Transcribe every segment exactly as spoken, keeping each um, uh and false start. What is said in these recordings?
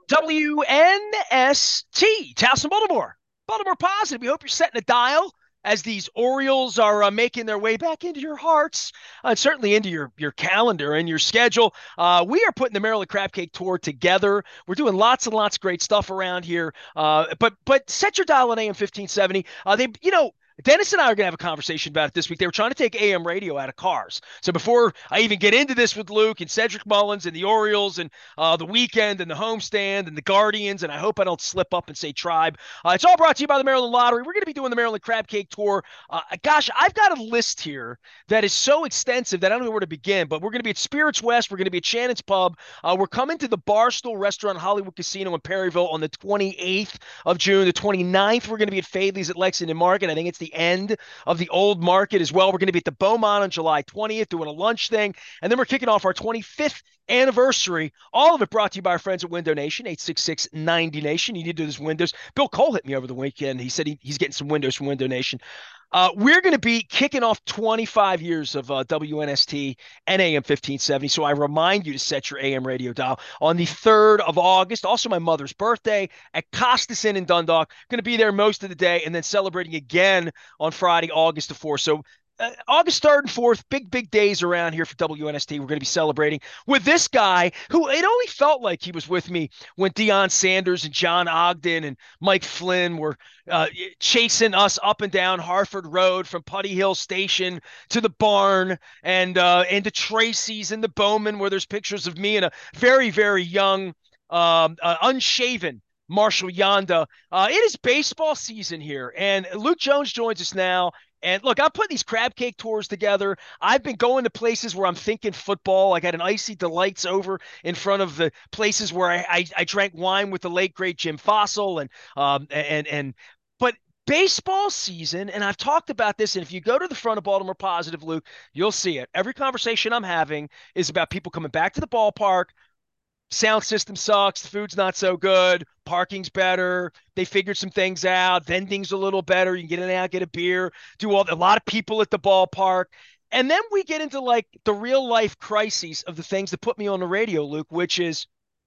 W N S T, Towson, Baltimore. Baltimore Positive. We hope you're setting a dial as these Orioles are uh, making their way back into your hearts, uh, and certainly into your, your calendar and your schedule. Uh, we are putting the Maryland Crab Cake Tour together. We're doing lots and lots of great stuff around here. Uh, but but set your dial on A M fifteen seventy. Uh, they, you know, Dennis and I are going to have a conversation about it this week. They were trying to take A M radio out of cars. So before I even get into this with Luke and Cedric Mullins and the Orioles and uh, the weekend and the homestand and the Guardians, and I hope I don't slip up and say Tribe. Uh, it's all brought to you by the Maryland Lottery. We're going to be doing the Maryland Crab Cake Tour. Uh, gosh, I've got a list here that is so extensive that I don't know where to begin, but we're going to be at Spirits West. We're going to be at Shannon's Pub. Uh, we're coming to the Barstool Restaurant Hollywood Casino in Perryville on the twenty-eighth of June. The twenty-ninth, we're going to be at Fadley's at Lexington Market. I think it's the end of the old market as well. We're going to be at the Beaumont on July twentieth doing a lunch thing. And then we're kicking off our twenty-fifth anniversary. All of it brought to you by our friends at Window Nation, eight six six, ninety Nation. You need to do this windows. Bill Cole hit me over the weekend. He said he, he's getting some windows from Window Nation. Uh, we're going to be kicking off twenty-five years of uh, W N S T and A M fifteen seventy. So I remind you to set your A M radio dial on the third of August. Also, my mother's birthday at Costas Inn in Dundalk. Going to be there most of the day and then celebrating again on Friday, August the fourth. So uh, August third and fourth, big, big days around here for W N S T. We're going to be celebrating with this guy who it only felt like he was with me when Deion Sanders and John Ogden and Mike Flynn were uh, chasing us up and down Harford Road from Putty Hill Station to the barn and uh, and to Tracy's and the Bowman, where there's pictures of me and a very, very young, um, uh, unshaven Marshall Yonda. Uh, it is baseball season here, and Luke Jones joins us now. And look, I'm putting these crab cake tours together. I've been going to places where I'm thinking football. I got an Icy Delights over in front of the places where I, I, I drank wine with the late great Jim Fossil, and um and and but baseball season, and I've talked about this. And if you go to the front of Baltimore Positive, Luke, you'll see it. Every conversation I'm having is about people coming back to the ballpark. Sound system sucks. The food's not so good. Parking's better. They figured some things out. Vending's a little better. You can get in and out, get a beer, do all a lot of people at the ballpark. And then we get into like the real life crises of the things that put me on the radio, Luke, which is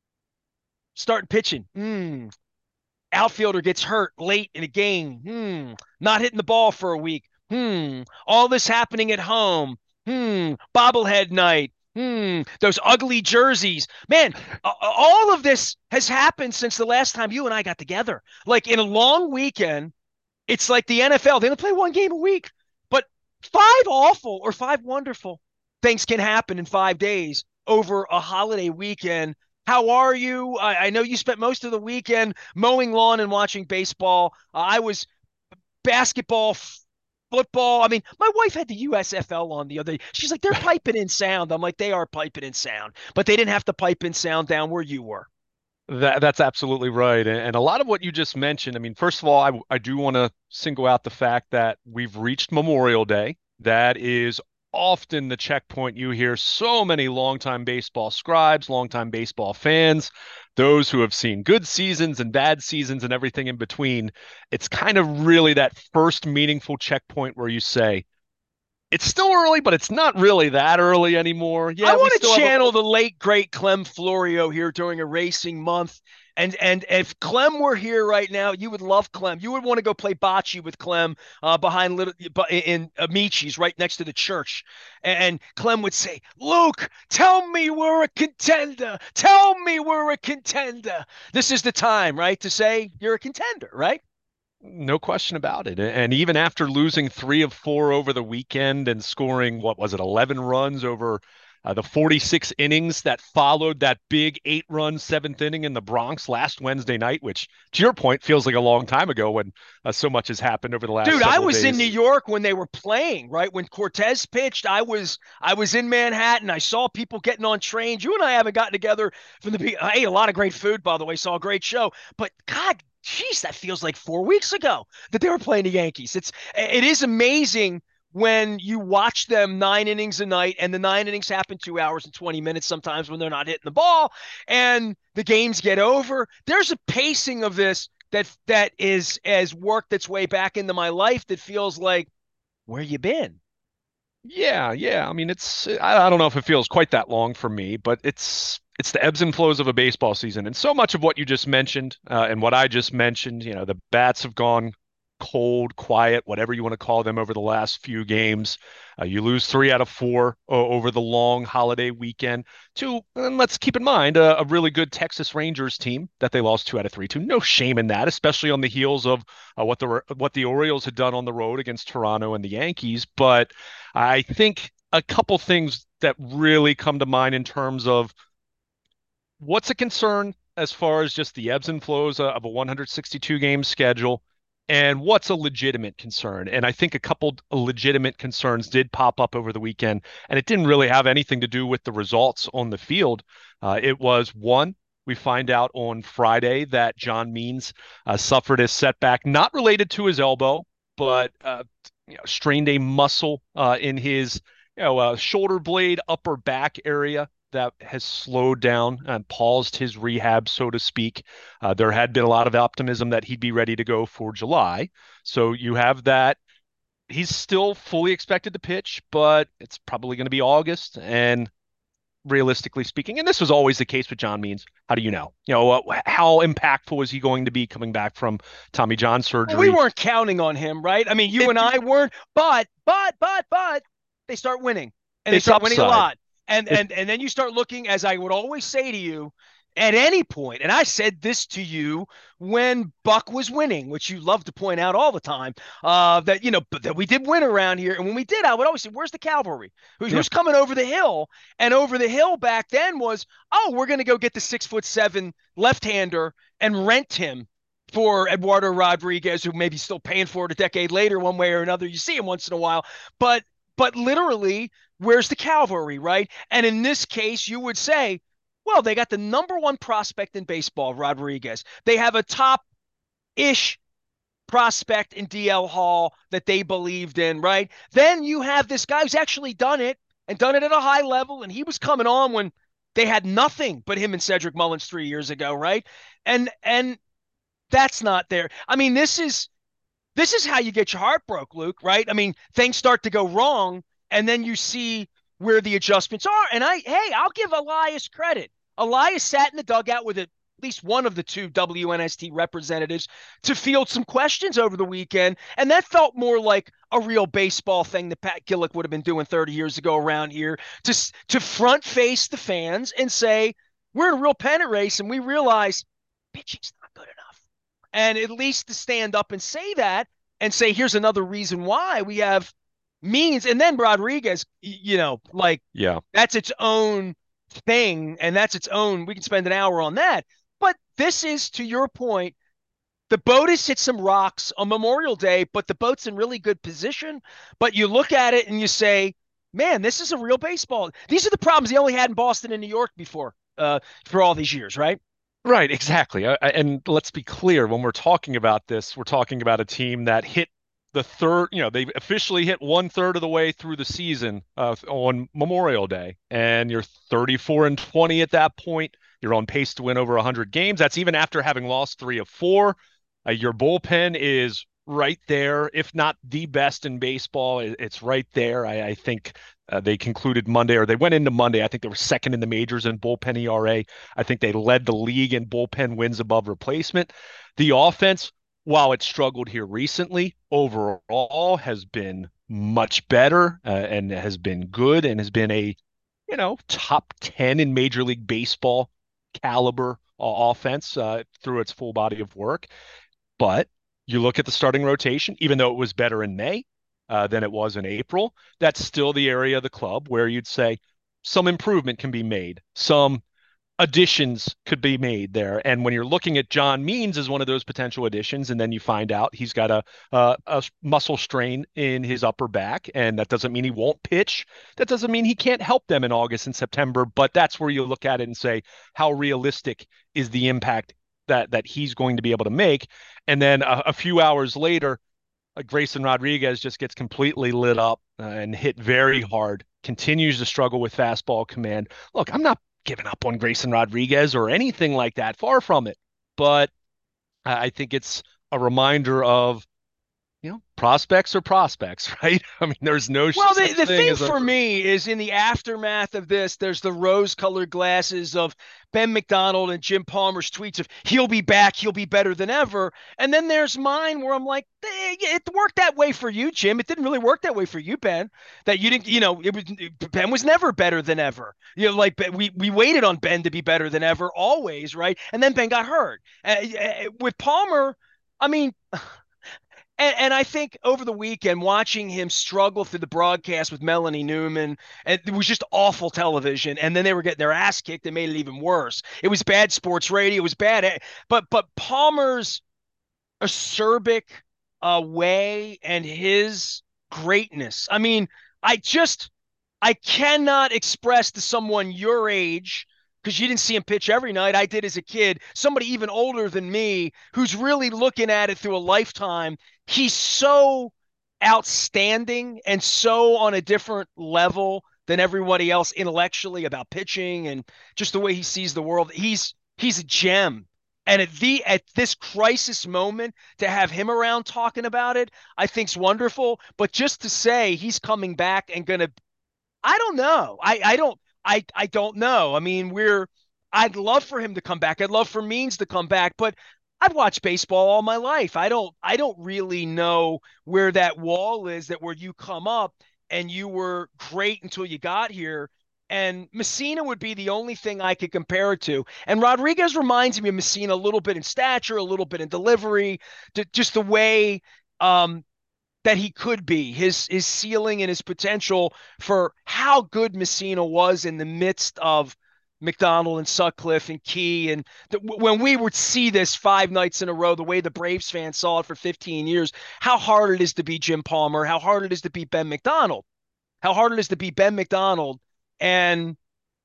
starting pitching. Hmm. Outfielder gets hurt late in a game. Hmm. Not hitting the ball for a week. Hmm. All this happening at home. Hmm. Bobblehead night. Hmm, those ugly jerseys. Man, all of this has happened since the last time you and I got together. Like in a long weekend, it's like the N F L. They only play one game a week, but five awful or five wonderful things can happen in five days over a holiday weekend. How are you? I, I know you spent most of the weekend mowing lawn and watching baseball. Uh, I was basketball, football. I mean, my wife had the U S F L on the other day. She's like, they're piping in sound. I'm like, they are piping in sound, but they didn't have to pipe in sound down where you were. That that's absolutely right. And, and a lot of what you just mentioned, I mean, first of all, I I do want to single out the fact that we've reached Memorial Day. That is often the checkpoint. You hear so many longtime baseball scribes, longtime baseball fans, those who have seen good seasons and bad seasons and everything in between. It's kind of really that first meaningful checkpoint where you say, it's still early, but it's not really that early anymore. I Yeah, we want to still have a, channel the late great Clem Florio here during a racing month. And and if Clem were here right now, you would love Clem. You would want to go play bocce with Clem uh, behind little in Amici's right next to the church. And Clem would say, "Luke, tell me we're a contender. Tell me we're a contender." This is the time, right, to say you're a contender, right? No question about it. And even after losing three of four over the weekend and scoring, what was it, eleven runs over uh, the forty-six innings that followed that big eight run seventh inning in the Bronx last Wednesday night, which, to your point, feels like a long time ago when uh, so much has happened over the last Dude, I several was in New days. York when they were playing, right? When Cortez pitched, I was I was in Manhattan. I saw people getting on trains. You and I haven't gotten together from the be- I ate a lot of great food, by the way. Saw a great show. But God, geez, that feels like four weeks ago that they were playing the Yankees. It's it is amazing when you watch them nine innings a night, and the nine innings happen two hours and twenty minutes sometimes when they're not hitting the ball, and the games get over. There's a pacing of this that that is has worked its way back into my life that feels like, where you been? Yeah, yeah. I mean, it's I, I don't know if it feels quite that long for me, but it's it's the ebbs and flows of a baseball season. And so much of what you just mentioned, uh, and what I just mentioned, you know, the bats have gone cold, quiet, whatever you want to call them over the last few games. Uh, you lose three out of four o- over the long holiday weekend to, and let's keep in mind, a, a really good Texas Rangers team that they lost two out of three to. No shame in that, especially on the heels of uh, what the what the Orioles had done on the road against Toronto and the Yankees. But I think a couple things that really come to mind in terms of what's a concern as far as just the ebbs and flows of a one hundred sixty-two game schedule and what's a legitimate concern. And I think a couple legitimate concerns did pop up over the weekend, and it didn't really have anything to do with the results on the field. Uh, it was one, we find out on Friday that John Means uh, suffered a setback not related to his elbow, but uh, you know, strained a muscle uh, in his you know, uh, shoulder blade, upper back area that has slowed down and paused his rehab, so to speak. Uh, there had been a lot of optimism that he'd be ready to go for July. So you have that. He's still fully expected to pitch, but it's probably going to be August. And realistically speaking, and this was always the case with John Means, how do you know? You know, uh, how impactful is he going to be coming back from Tommy John Well, we surgery? weren't counting on him, right? I mean, you It, and I weren't, but but but but they start winning, and they it's start winning a upside. lot. And It, and and then you start looking, as I would always say to you, at any point, and I said this to you when Buck was winning, which you love to point out all the time, uh, that you know that we did win around here. And when we did, I would always say, "Where's the cavalry? Who's, yeah, who's coming over the hill?" And over the hill back then was, "Oh, we're going to go get the six foot seven left-hander and rent him for Eduardo Rodriguez, who may be still paying for it a decade later, one way or another. You see him once in a while, but but literally, where's the cavalry, right? And in this case, you would say, well, they got the number one prospect in baseball, Rodriguez. They have a top-ish prospect in D L Hall that they believed in, right? Then you have this guy who's actually done it and done it at a high level, and he was coming on when they had nothing but him and Cedric Mullins three years ago, right? And and that's not there. I mean, this is this is how you get your heart broke, Luke, right? I mean, things start to go wrong, and then you see where the adjustments are. And I, hey, I'll give Elias credit. Elias sat in the dugout with at least one of the two W N S T representatives to field some questions over the weekend. And that felt more like a real baseball thing that Pat Gillick would have been doing thirty years ago around here to, to front face the fans and say, we're in a real pennant race, and we realize pitching's not good enough, and at least to stand up and say that and say, here's another reason why we have Means. And then Rodriguez, you know, like yeah. that's its own thing. And that's its own, we can spend an hour on that. But this is, to your point, the boat has hit some rocks on Memorial Day, but the boat's in really good position. But you look at it and you say, man, this is a real baseball. These are the problems they only had in Boston and New York before, uh, for all these years, right? Right, exactly. I, I- and let's be clear, when we're talking about this, we're talking about a team that hit the third, you know, they officially hit one third of the way through the season uh, on Memorial Day, and you're thirty-four and twenty at that point. You're on pace to win over one hundred games. That's even after having lost three of four. Uh, your bullpen is right there, if not the best in baseball. It, it's right there. I, I think uh, they concluded Monday, or they went into Monday. I think they were second in the majors in bullpen E R A. I think they led the league in bullpen wins above replacement. The offense, while it struggled here recently, overall has been much better uh, and has been good and has been a, you know, top ten in Major League Baseball caliber uh, offense uh, through its full body of work. But you look at the starting rotation, even though it was better in May uh, than it was in April, that's still the area of the club where you'd say some improvement can be made, some additions could be made there. And when you're looking at John Means as one of those potential additions, and then you find out he's got a, a, a muscle strain in his upper back, and that doesn't mean he won't pitch. That doesn't mean he can't help them in August and September. But that's where you look at it and say, how realistic is the impact that that he's going to be able to make? And then a, a few hours later, uh, Grayson Rodriguez just gets completely lit up uh, and hit very hard, continues to struggle with fastball command. Look, I'm not giving up on Grayson Rodriguez or anything like that, far from it. But I think it's a reminder of you know, prospects are prospects, right? I mean, there's no Well, the, such the thing thing as a for me is in the aftermath of this, there's the rose colored glasses of Ben McDonald and Jim Palmer's tweets of he'll be back, he'll be better than ever. And then there's mine where I'm like, eh, it worked that way for you, Jim. It didn't really work that way for you, Ben. That you didn't, you know, it was Ben was never better than ever. You know, like we we waited on Ben to be better than ever always, right? And then Ben got hurt. Uh, uh, with Palmer, I mean, and, and I think over the weekend, watching him struggle through the broadcast with Melanie Newman, and it was just awful television. And then they were getting their ass kicked and made it even worse. It was bad sports radio. It was bad. eh, But but Palmer's acerbic uh, way and his greatness. I mean, I just I cannot express to someone your age, because you didn't see him pitch every night. I did as a kid. Somebody even older than me who's really looking at it through a lifetime. He's so outstanding and so on a different level than everybody else intellectually about pitching and just the way he sees the world. He's he's a gem. And at the at this crisis moment, to have him around talking about it, I think's wonderful. But just to say he's coming back and going to, I don't know. I I don't I I don't know. I mean, we're I'd love for him to come back. I'd love for Means to come back, but I've watched baseball all my life. I don't I don't really know where that wall is that where you come up and you were great until you got here. And Messina would be the only thing I could compare it to. And Rodriguez reminds me of Messina a little bit in stature, a little bit in delivery, just the way um, that he could be, his his ceiling and his potential for how good Messina was in the midst of McDonald and Sutcliffe and Key. And the, when we would see this five nights in a row, the way the Braves fans saw it for fifteen years, how hard it is to beat Jim Palmer, how hard it is to beat Ben McDonald, how hard it is to beat Ben McDonald. And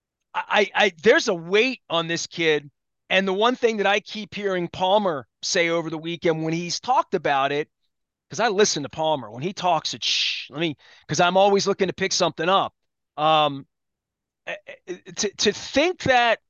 I, I there's a weight on this kid. And the one thing that I keep hearing Palmer say over the weekend when he's talked about it, because I listen to Palmer when he talks. It shh, let me because I'm always looking to pick something up. Um, eh, eh, to to think that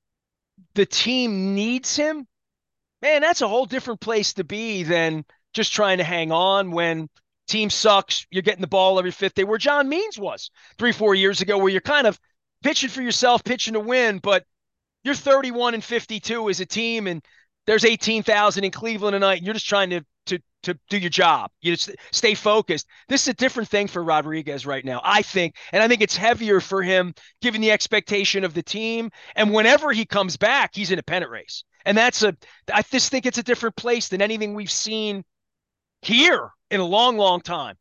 the team needs him, man, that's a whole different place to be than just trying to hang on when team sucks. You're getting the ball every fifth day, where John Means was three, four years ago, where you're kind of pitching for yourself, pitching to win, but you're thirty-one and fifty-two as a team, and there's eighteen thousand in Cleveland tonight, and you're just trying to to to do your job. You just stay focused. This is a different thing for Rodriguez right now, I think, and I think it's heavier for him given the expectation of the team. And whenever he comes back, he's in a pennant race, and that's a. I just think it's a different place than anything we've seen here in a long, long time.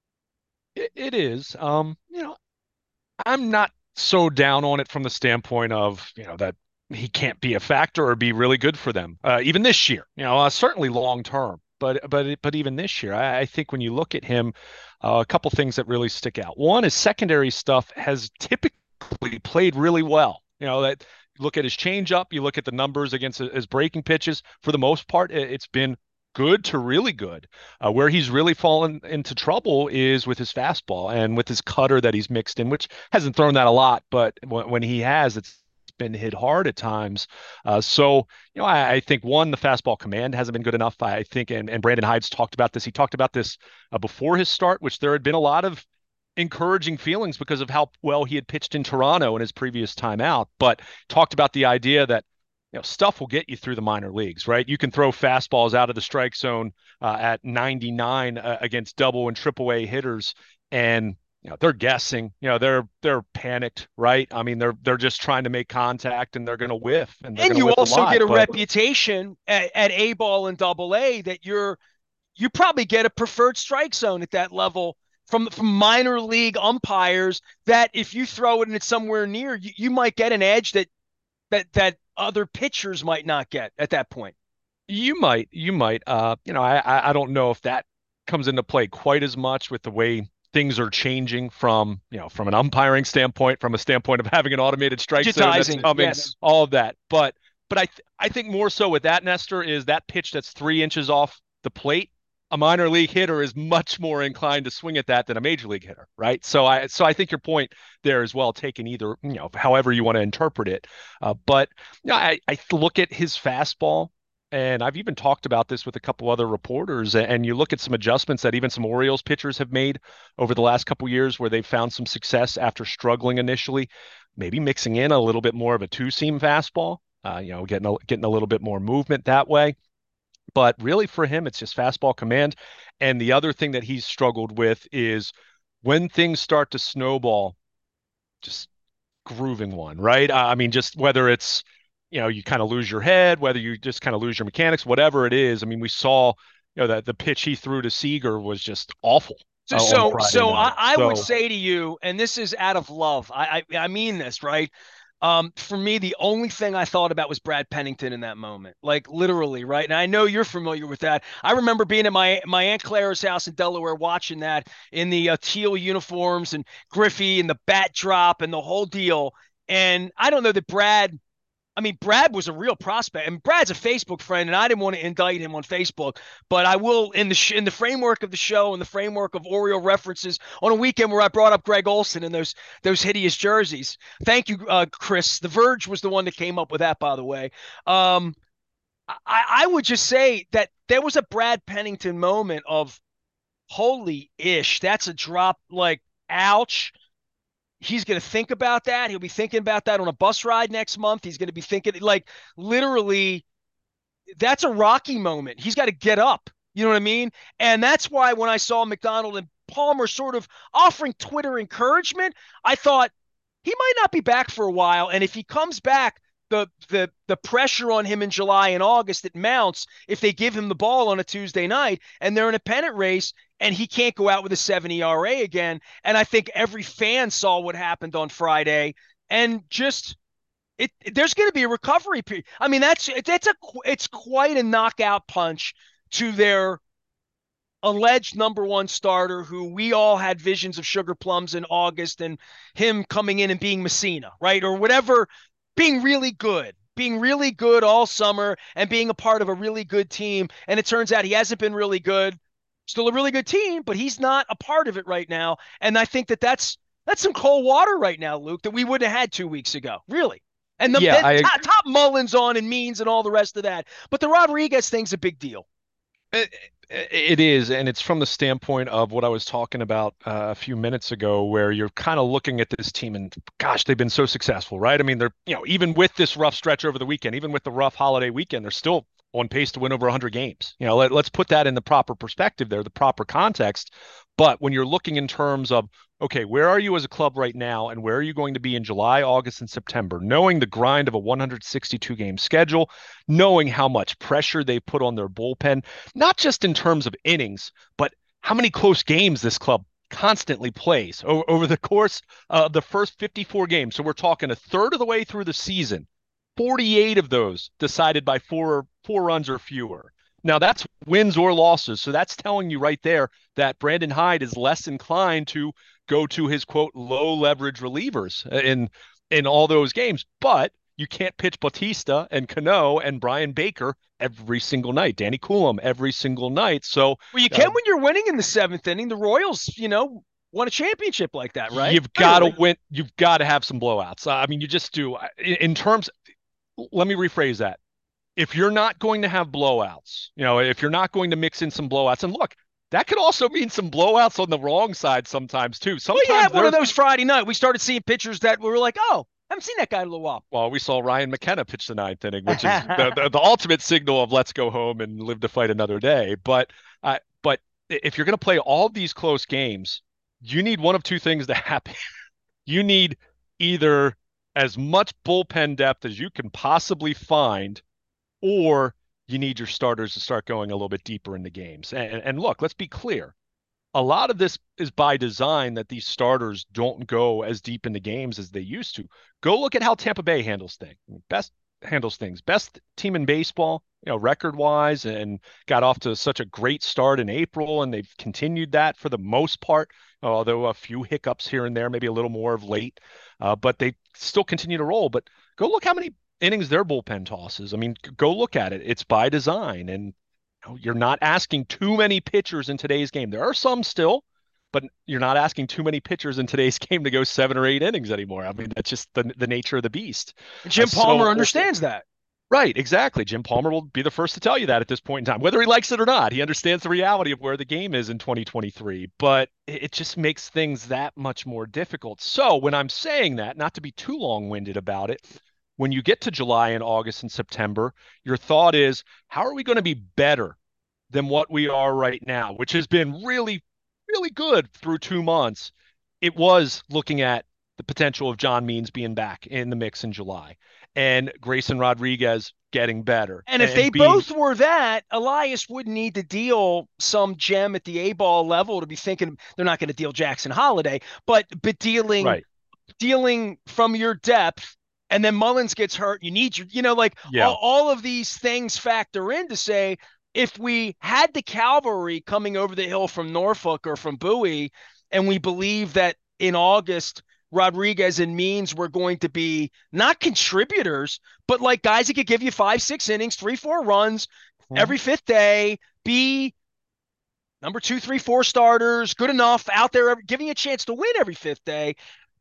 it, it is. Um, you know, I'm not so down on it from the standpoint of, you know, that he can't be a factor or be really good for them, uh, even this year. You know, uh, certainly long term, but but but even this year, I, I think when you look at him, uh, a couple things that really stick out. One is secondary stuff has typically played really well. You know that. Look at his changeup. You look at the numbers against his breaking pitches. For the most part, it's been good to really good. Uh, where he's really fallen into trouble is with his fastball and with his cutter that he's mixed in, which hasn't thrown that a lot, but when, when he has, it's been hit hard at times. Uh, so, you know, I, I think one, the fastball command hasn't been good enough. I think, and, and Brandon Hyde's talked about this. He talked about this uh, before his start, which there had been a lot of encouraging feelings because of how well he had pitched in Toronto in his previous time out, but talked about the idea that, you know, stuff will get you through the minor leagues, right? You can throw fastballs out of the strike zone uh, at ninety-nine uh, against double and triple A hitters, and you know they're guessing, you know they're they're panicked, right? I mean they're they're just trying to make contact and they're going to whiff and they're And going to you whiff a also lot. get a But reputation at, at A ball and double A that you're you probably get a preferred strike zone at that level from from minor league umpires that if you throw it and it's somewhere near, you, you might get an edge that that that other pitchers might not get at that point. you might, you might, uh, you know, I I don't know if that comes into play quite as much with the way things are changing from, you know, from an umpiring standpoint, from a standpoint of having an automated strike zone that's Digitizing, coming, yes. all of that. But but I th I think more so with that, Nestor, is that pitch that's three inches off the plate. A minor league hitter is much more inclined to swing at that than a major league hitter, right? So I so I think your point there is well taken, either, you know, however you want to interpret it. Uh, but you know, I I look at his fastball And I've even talked about this with a couple other reporters. And you look at some adjustments that even some Orioles pitchers have made over the last couple years where they've found some success after struggling initially, maybe mixing in a little bit more of a two-seam fastball, uh, you know, getting a, getting a little bit more movement that way. But really for him, it's just fastball command. And the other thing that he's struggled with is when things start to snowball, just grooving one, right? Uh, I mean, just whether it's, you know, you kind of lose your head, whether you just kind of lose your mechanics, whatever it is. I mean, we saw, you know, that the pitch he threw to Seager was just awful So, uh, on so, Friday so I, night. I would So, say to you, and this is out of love. I, I, I mean this, right? Um, for me, the only thing I thought about was Brad Pennington in that moment, like literally, right? And I know you're familiar with that. I remember being at my my Aunt Clara's house in Delaware, watching that in the uh, teal uniforms and Griffey and the bat drop and the whole deal. And I don't know that Brad I mean, Brad was a real prospect, and Brad's a Facebook friend, and I didn't want to indict him on Facebook, but I will in the sh- in the framework of the show, in the framework of Oriole references, on a weekend where I brought up Greg Olson and those those hideous jerseys. Thank you, uh, Chris. The Verge was the one that came up with that, by the way. Um, I, I would just say that there was a Brad Pennington moment of holy ish, that's a drop, like ouch. He's going to think about that. He'll be thinking about that on a bus ride next month. He's going to be thinking, like, literally, that's a Rocky moment. He's got to get up. You know what I mean? And that's why when I saw McDonald and Palmer sort of offering Twitter encouragement, I thought he might not be back for a while. And if he comes back, the the the pressure on him in July and August, it mounts if they give him the ball on a Tuesday night and they're in a pennant race and he can't go out with a seven E R A again. And I think every fan saw what happened on Friday and just it, it there's going to be a recovery period. I mean, that's that's a it's quite a knockout punch to their alleged number one starter who we all had visions of sugar plums in August and him coming in and being Messina, right? Or whatever, being really good, being really good all summer and being a part of a really good team. And it turns out he hasn't been really good, still a really good team, but he's not a part of it right now. And I think that that's, that's some cold water right now, Luke, that we wouldn't have had two weeks ago, really. And the, yeah, the I top, top Mullins on and Means and all the rest of that. But the Rodriguez thing's a big deal. It, it is, and it's from the standpoint of what I was talking about uh, a few minutes ago, where you're kind of looking at this team and gosh, they've been so successful, right? I mean, they're, you know, even with this rough stretch over the weekend, even with the rough holiday weekend, they're still on pace to win over one hundred games. You know, let, let's put that in the proper perspective there, the proper context. But when you're looking in terms of, okay, where are you as a club right now, and where are you going to be in July, August, and September, knowing the grind of a one hundred sixty-two game schedule, knowing how much pressure they put on their bullpen, not just in terms of innings, but how many close games this club constantly plays over, over the course of the first fifty-four games. So we're talking a third of the way through the season, forty-eight of those decided by four four runs or fewer. Now that's wins or losses. So that's telling you right there that Brandon Hyde is less inclined to go to his quote low leverage relievers in in all those games. But you can't pitch Bautista and Cano and Brian Baker every single night, Danny Coulomb every single night. So Well, you uh, can when you're winning in the seventh inning. The Royals, you know, won a championship like that, right? you've got to Clearly. win. You've got to have some blowouts. I mean, you just do. In, in terms, let me rephrase that. If you're not going to have blowouts, you know, if you're not going to mix in some blowouts, and look, that could also mean some blowouts on the wrong side sometimes too. Well, you Sometimes had one of there's, those Friday night. We started seeing pitchers that we were like, oh, I haven't seen that guy in a little while. well, we saw Ryan McKenna pitch the ninth inning, which is the, the, the ultimate signal of let's go home and live to fight another day. But, uh, but if you're going to play all of these close games, you need one of two things to happen. You need either as much bullpen depth as you can possibly find, or you need your starters to start going a little bit deeper into games. And, and look, let's be clear. A lot of this is by design that these starters don't go as deep into games as they used to. Go look at how Tampa Bay handles things. Best handles things. Best team in baseball, you know, record wise, and got off to such a great start in April, and they've continued that for the most part, although a few hiccups here and there, maybe a little more of late, uh, but they still continue to roll. But go look how many innings their bullpen tosses. I mean, go look at it. It's by design, and you're not asking too many pitchers in today's game. There are some still, but you're not asking too many pitchers in today's game to go seven or eight innings anymore. I mean, that's just the, the nature of the beast. And Uh, Jim Palmer so, understands that. Right, exactly. Jim Palmer will be the first to tell you that at this point in time, whether he likes it or not. He understands the reality of where the game is in twenty twenty-three, but it just makes things that much more difficult. So when I'm saying that, not to be too long-winded about it, when you get to July and August and September, your thought is, how are we going to be better than what we are right now, which has been really, really good through two months? It was looking at the potential of John Means being back in the mix in July and Grayson Rodriguez getting better And if they and being both were that, Elias wouldn't need to deal some gem at the A ball level to be thinking they're not going to deal Jackson Holiday, but but dealing right. dealing from your depth, and then Mullins gets hurt. You need your, you know, like Yeah. all, all of these things factor in to say if we had the cavalry coming over the hill from Norfolk or from Bowie, and we believe that in August Rodriguez and Means were going to be not contributors, but like guys that could give you five, six innings, three, four runs Mhm. every fifth day, be number two, three, four starters, good enough out there, giving you a chance to win every fifth day.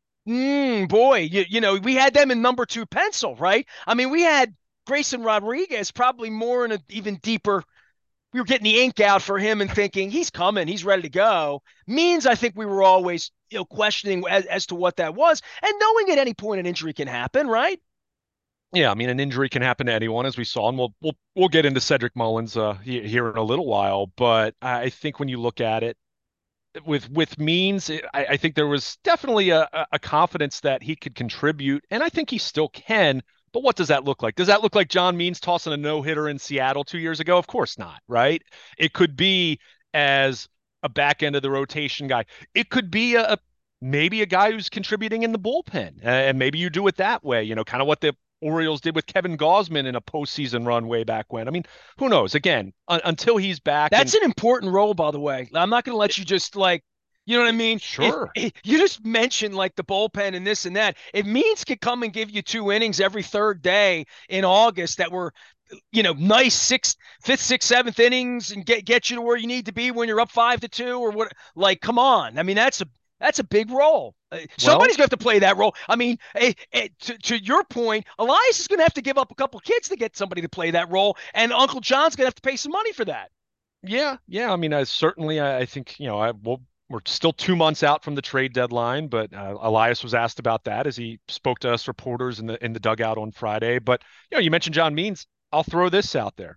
Mm, boy, you, you know, we had them in number two pencil, right? I mean, we had Grayson Rodriguez probably more in an even deeper. We were getting the ink out for him and thinking he's coming, he's ready to go. Means I think we were always, you know, questioning as, as to what that was, and knowing at any point an injury can happen, right? Yeah, I mean, an injury can happen to anyone, as we saw, and we'll we'll we'll get into Cedric Mullins uh, here in a little while. But I think when you look at it with with Means, I, I think there was definitely a, a confidence that he could contribute, and I think he still can. But what does that look like? Does that look like John Means tossing a no hitter in Seattle two years ago? Of course not, right? It could be as a back end of the rotation guy. It could be a, a maybe a guy who's contributing in the bullpen, and maybe you do it that way. You know, kind of what the Orioles did with Kevin Gausman in a postseason run way back when. I mean, who knows? Again, un until he's back, That's and an important role, by the way. I'm not going to let you just like, you know what I mean? If, sure. if you just mentioned like the bullpen and this and that, if Means could come and give you two innings every third day in August that were, you know, nice sixth, fifth, sixth, seventh innings and get get you to where you need to be when you're up five to two or what? Like, come on. I mean, that's a that's a big role. Uh, Well, Somebody's going to have to play that role. I mean, eh, eh, to, to your point, Elias is going to have to give up a couple kids to get somebody to play that role, and Uncle John's going to have to pay some money for that. yeah, yeah. I mean, I certainly, I, I think, you know, I will. We're still two months out from the trade deadline, but uh, Elias was asked about that as he spoke to us reporters in the in the dugout on Friday. But you know, you mentioned John Means. I'll throw this out there.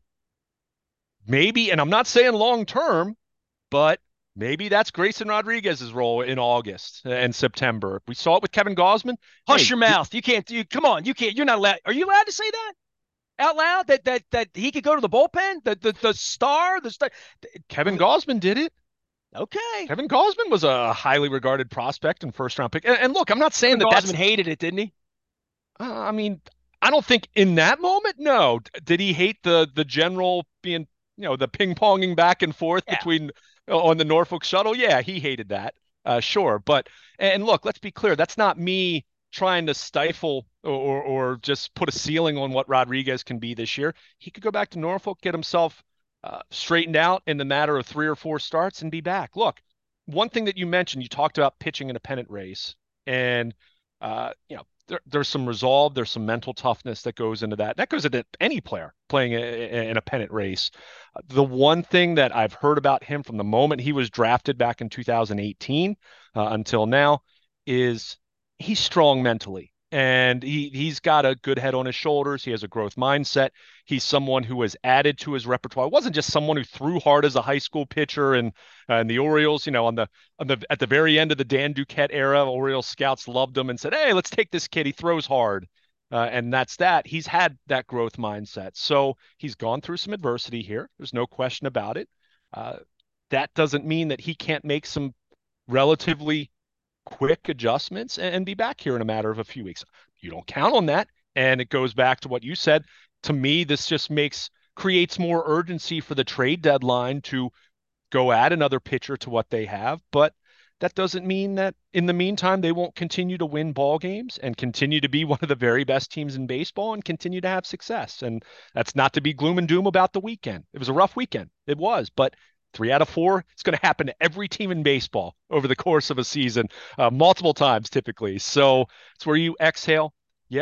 Maybe, and I'm not saying long term, but maybe that's Grayson Rodriguez's role in August and September. We saw it with Kevin Gausman. Hush Hey, your you, mouth. You can't. You come on. You can't. You're not allowed. Are you allowed to say that out loud? That that that he could go to the bullpen. The the the star. The star. Kevin Gausman did it. Okay. Kevin Gausman was a highly regarded prospect and first round pick. And, and look, I'm not saying Kevin that Gausman that's hated it, didn't he? Uh, I mean, I don't think in that moment, no. D- Did he hate the the general being, you know, the ping ponging back and forth Yeah. between uh, on the Norfolk shuttle? Yeah, he hated that. Uh, sure, but and look, let's be clear. That's not me trying to stifle or, or or just put a ceiling on what Rodriguez can be this year. He could go back to Norfolk, get himself uh, straightened out in the matter of three or four starts, and be back. Look, one thing that you mentioned, you talked about pitching in a pennant race, and uh, you know there, there's some resolve, there's some mental toughness that goes into that. That goes into any player playing a, in a pennant race. The one thing that I've heard about him from the moment he was drafted back in two thousand eighteen uh, until now is he's strong mentally. And he he's got a good head on his shoulders. He has a growth mindset. He's someone who has added to his repertoire. It wasn't just someone who threw hard as a high school pitcher and uh, and the Orioles, you know, on the on the at the very end of the Dan Duquette era, Orioles scouts loved him and said, "Hey, let's take this kid. He throws hard." Uh, and that's that. He's had that growth mindset. So he's gone through some adversity here. There's no question about it. Uh, that doesn't mean that he can't make some relatively quick adjustments and, and be back here in a matter of a few weeks. You don't count on that. And it goes back to what you said. To me, this just makes creates more urgency for the trade deadline to go add another pitcher to what they have. But that doesn't mean that in the meantime they won't continue to win ball games and continue to be one of the very best teams in baseball and continue to have success. And that's not to be gloom and doom about the weekend. It was a rough weekend. It was, but three out of four, it's going to happen to every team in baseball over the course of a season, uh, multiple times typically. So it's where you exhale. Yeah,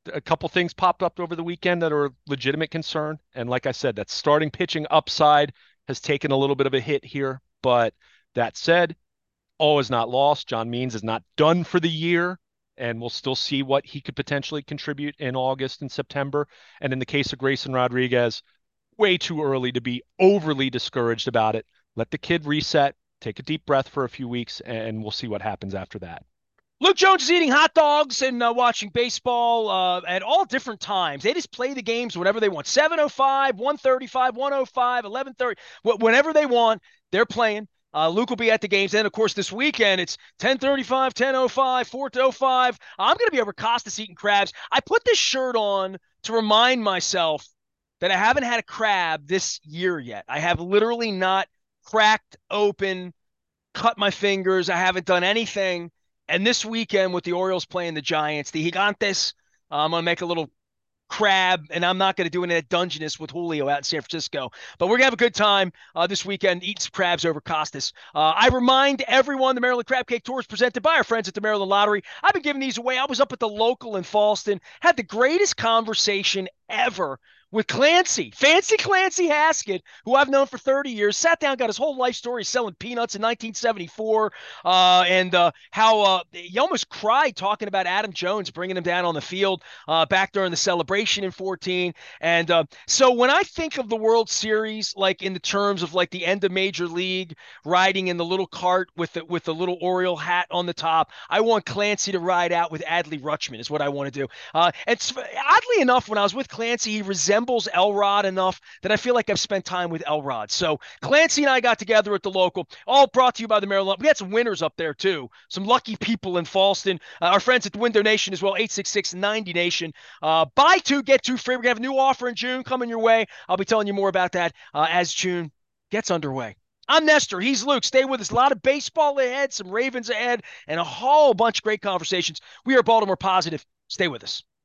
a couple things popped up over the weekend that are legitimate concern. And like I said, that starting pitching upside has taken a little bit of a hit here. But that said, all is not lost. John Means is not done for the year, and we'll still see what he could potentially contribute in August and September. And in the case of Grayson Rodriguez, way too early to be overly discouraged about it. Let the kid reset, take a deep breath for a few weeks, and we'll see what happens after that. Luke Jones is eating hot dogs and uh, watching baseball uh, at all different times. They just play the games whenever they want. seven oh five, one thirty-five, one oh five, eleven thirty. Whenever they want, they're playing. Uh, Luke will be at the games. And, of course, this weekend, it's ten thirty-five, ten oh five, four oh five. I'm going to be over Costas eating crabs. I put this shirt on to remind myself that I haven't had a crab this year yet. I have literally not cracked open, cut my fingers. I haven't done anything. And this weekend with the Orioles playing the Giants, the Gigantes, uh, I'm going to make a little crab, and I'm not going to do any of that Dungeness with Julio out in San Francisco. But we're going to have a good time uh, this weekend, eating some crabs over Costas. Uh, I remind everyone the Maryland Crab Cake Tour is presented by our friends at the Maryland Lottery. I've been giving these away. I was up at the local in Falston, had the greatest conversation ever with Clancy, Fancy Clancy Haskett, who I've known for thirty years, sat down, got his whole life story selling peanuts in nineteen seventy-four, uh, and uh, how uh, he almost cried talking about Adam Jones bringing him down on the field uh, back during the celebration in fourteen. And uh, so when I think of the World Series, like in the terms of like the end of Major League, riding in the little cart with the, with the little Oriole hat on the top, I want Clancy to ride out with Adley Rutschman is what I want to do. Uh, and oddly enough, when I was with Clancy, he resembled Elrod enough that I feel like I've spent time with Elrod. So Clancy and I got together at the local, all brought to you by the Maryland. We had some winners up there too. Some lucky people in Falston. Uh, our friends at the Window Nation as well, eight six six, ninety Nation. Uh, buy two, get two free. We're going to have a new offer in June coming your way. I'll be telling you more about that uh, as June gets underway. I'm Nestor. He's Luke. Stay with us. A lot of baseball ahead, some Ravens ahead, and a whole bunch of great conversations. We are Baltimore Positive. Stay with us.